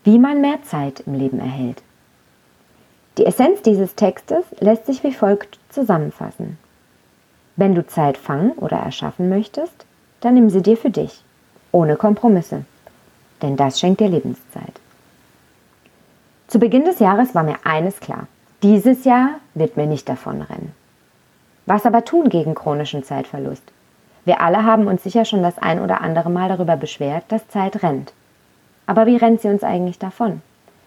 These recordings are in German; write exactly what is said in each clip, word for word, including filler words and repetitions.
wie man mehr Zeit im Leben erhält. Die Essenz dieses Textes lässt sich wie folgt zusammenfassen. Wenn du Zeit fangen oder erschaffen möchtest, dann nimm sie dir für dich, ohne Kompromisse, denn das schenkt dir Lebenszeit. Zu Beginn des Jahres war mir eines klar: Dieses Jahr wird mir nicht davonrennen. Was aber tun gegen chronischen Zeitverlust? Wir alle haben uns sicher schon das ein oder andere Mal darüber beschwert, dass Zeit rennt. Aber wie rennt sie uns eigentlich davon?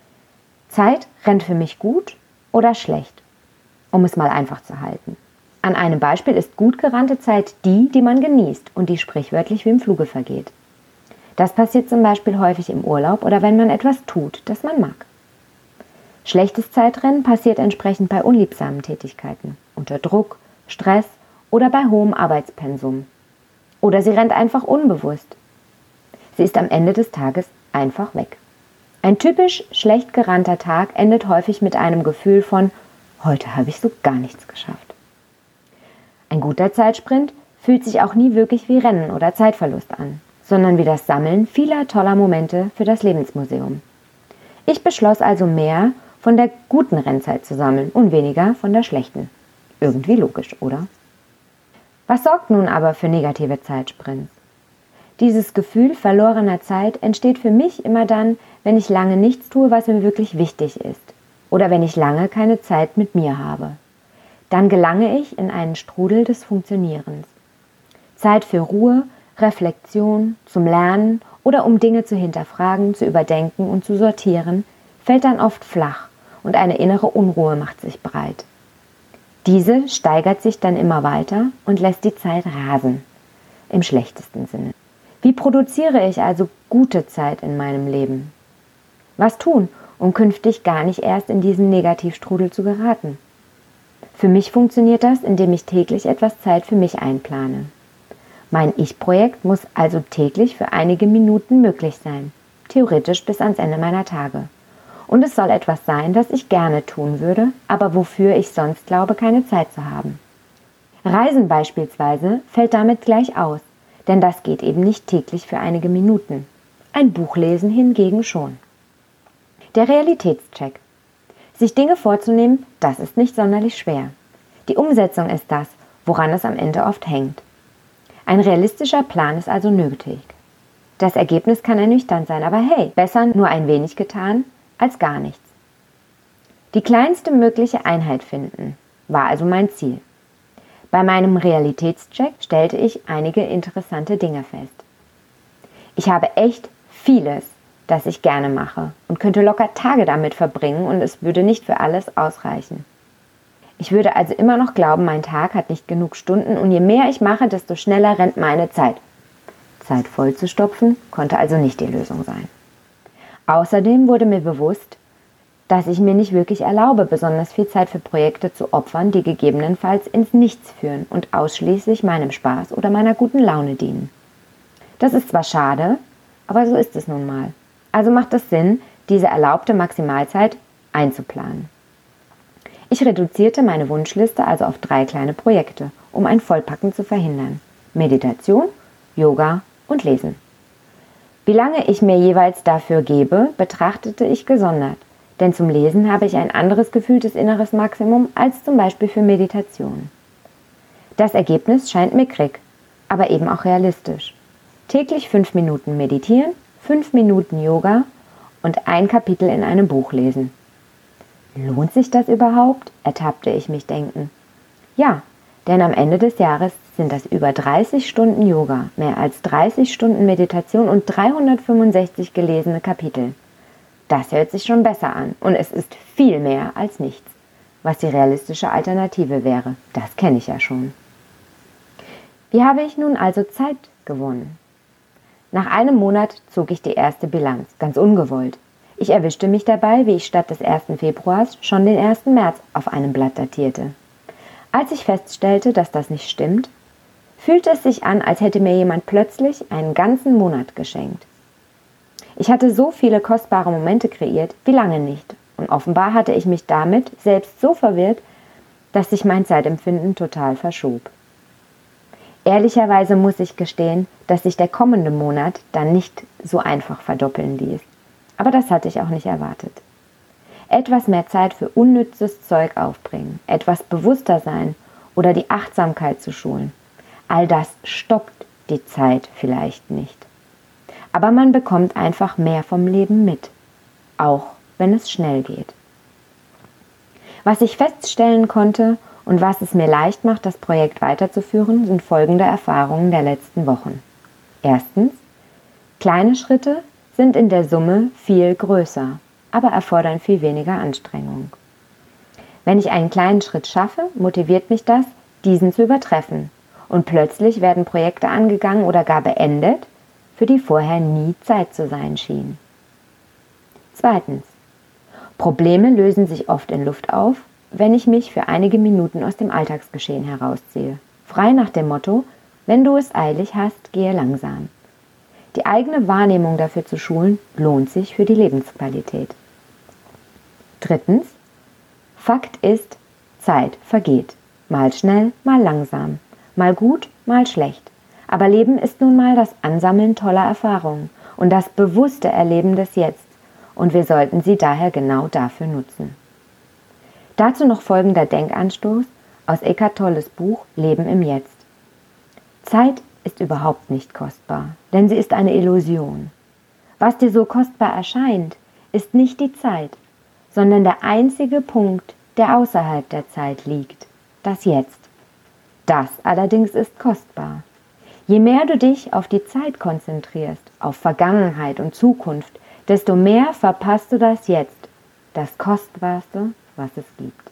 Zeit rennt für mich gut oder schlecht, um es mal einfach zu halten. An einem Beispiel ist gut gerannte Zeit die, die man genießt und die sprichwörtlich wie im Fluge vergeht. Das passiert zum Beispiel häufig im Urlaub oder wenn man etwas tut, das man mag. Schlechtes Zeitrennen passiert entsprechend bei unliebsamen Tätigkeiten, unter Druck, Stress oder bei hohem Arbeitspensum. Oder sie rennt einfach unbewusst. Sie ist am Ende des Tages einfach weg. Ein typisch schlecht gerannter Tag endet häufig mit einem Gefühl von: Heute habe ich so gar nichts geschafft. Ein guter Zeitsprint fühlt sich auch nie wirklich wie Rennen oder Zeitverlust an, sondern wie das Sammeln vieler toller Momente für das Lebensmuseum. Ich beschloss also, mehr von der guten Rennzeit zu sammeln und weniger von der schlechten. Irgendwie logisch, oder? Was sorgt nun aber für negative Zeitsprints? Dieses Gefühl verlorener Zeit entsteht für mich immer dann, wenn ich lange nichts tue, was mir wirklich wichtig ist, oder wenn ich lange keine Zeit mit mir habe. Dann gelange ich in einen Strudel des Funktionierens. Zeit für Ruhe, Reflexion, zum Lernen oder um Dinge zu hinterfragen, zu überdenken und zu sortieren, fällt dann oft flach und eine innere Unruhe macht sich breit. Diese steigert sich dann immer weiter und lässt die Zeit rasen, im schlechtesten Sinne. Wie produziere ich also gute Zeit in meinem Leben? Was tun, um künftig gar nicht erst in diesen Negativstrudel zu geraten? Für mich funktioniert das, indem ich täglich etwas Zeit für mich einplane. Mein Ich-Projekt muss also täglich für einige Minuten möglich sein, theoretisch bis ans Ende meiner Tage. Und es soll etwas sein, das ich gerne tun würde, aber wofür ich sonst glaube, keine Zeit zu haben. Reisen beispielsweise fällt damit gleich aus, denn das geht eben nicht täglich für einige Minuten. Ein Buch lesen hingegen schon. Der Realitätscheck. Sich Dinge vorzunehmen, das ist nicht sonderlich schwer. Die Umsetzung ist das, woran es am Ende oft hängt. Ein realistischer Plan ist also nötig. Das Ergebnis kann ernüchternd sein, aber hey, besser nur ein wenig getan als gar nichts. Die kleinste mögliche Einheit finden, war also mein Ziel. Bei meinem Realitätscheck stellte ich einige interessante Dinge fest. Ich habe echt vieles, das ich gerne mache und könnte locker Tage damit verbringen und es würde nicht für alles ausreichen. Ich würde also immer noch glauben, mein Tag hat nicht genug Stunden und je mehr ich mache, desto schneller rennt meine Zeit. Zeit vollzustopfen konnte also nicht die Lösung sein. Außerdem wurde mir bewusst, dass ich mir nicht wirklich erlaube, besonders viel Zeit für Projekte zu opfern, die gegebenenfalls ins Nichts führen und ausschließlich meinem Spaß oder meiner guten Laune dienen. Das ist zwar schade, aber so ist es nun mal. Also macht es Sinn, diese erlaubte Maximalzeit einzuplanen. Ich reduzierte meine Wunschliste also auf drei kleine Projekte, um ein Vollpacken zu verhindern: Meditation, Yoga und Lesen. Wie lange ich mir jeweils dafür gebe, betrachtete ich gesondert, denn zum Lesen habe ich ein anderes gefühltes inneres Maximum als zum Beispiel für Meditation. Das Ergebnis scheint mickrig, aber eben auch realistisch. Täglich fünf Minuten meditieren, fünf Minuten Yoga und ein Kapitel in einem Buch lesen. Lohnt sich das überhaupt? Ertappte ich mich denken. Ja, denn am Ende des Jahres sind das über dreißig Stunden Yoga, mehr als dreißig Stunden Meditation und dreihundertfünfundsechzig gelesene Kapitel. Das hört sich schon besser an und es ist viel mehr als nichts, was die realistische Alternative wäre. Das kenne ich ja schon. Wie habe ich nun also Zeit gewonnen? Nach einem Monat zog ich die erste Bilanz, ganz ungewollt. Ich erwischte mich dabei, wie ich statt des ersten Februars schon den ersten März auf einem Blatt datierte. Als ich feststellte, dass das nicht stimmt, fühlte es sich an, als hätte mir jemand plötzlich einen ganzen Monat geschenkt. Ich hatte so viele kostbare Momente kreiert, wie lange nicht. Und offenbar hatte ich mich damit selbst so verwirrt, dass sich mein Zeitempfinden total verschob. Ehrlicherweise muss ich gestehen, dass sich der kommende Monat dann nicht so einfach verdoppeln ließ. Aber das hatte ich auch nicht erwartet. Etwas mehr Zeit für unnützes Zeug aufbringen, etwas bewusster sein oder die Achtsamkeit zu schulen. All das stoppt die Zeit vielleicht nicht. Aber man bekommt einfach mehr vom Leben mit, auch wenn es schnell geht. Was ich feststellen konnte und was es mir leicht macht, das Projekt weiterzuführen, sind folgende Erfahrungen der letzten Wochen. Erstens, kleine Schritte sind in der Summe viel größer, aber erfordern viel weniger Anstrengung. Wenn ich einen kleinen Schritt schaffe, motiviert mich das, diesen zu übertreffen. Und plötzlich werden Projekte angegangen oder gar beendet, für die vorher nie Zeit zu sein schien. Zweitens, Probleme lösen sich oft in Luft auf, wenn ich mich für einige Minuten aus dem Alltagsgeschehen herausziehe. Frei nach dem Motto, wenn du es eilig hast, gehe langsam. Die eigene Wahrnehmung dafür zu schulen, lohnt sich für die Lebensqualität. Drittens, Fakt ist, Zeit vergeht. Mal schnell, mal langsam. Mal gut, mal schlecht. Aber Leben ist nun mal das Ansammeln toller Erfahrungen und das bewusste Erleben des Jetzt. Und wir sollten sie daher genau dafür nutzen. Dazu noch folgender Denkanstoß aus Eckhart Tolles Buch Leben im Jetzt. Zeit ist überhaupt nicht kostbar, denn sie ist eine Illusion. Was dir so kostbar erscheint, ist nicht die Zeit, sondern der einzige Punkt, der außerhalb der Zeit liegt, das Jetzt. Das allerdings ist kostbar. Je mehr du dich auf die Zeit konzentrierst, auf Vergangenheit und Zukunft, desto mehr verpasst du das Jetzt, das Kostbarste, was es gibt.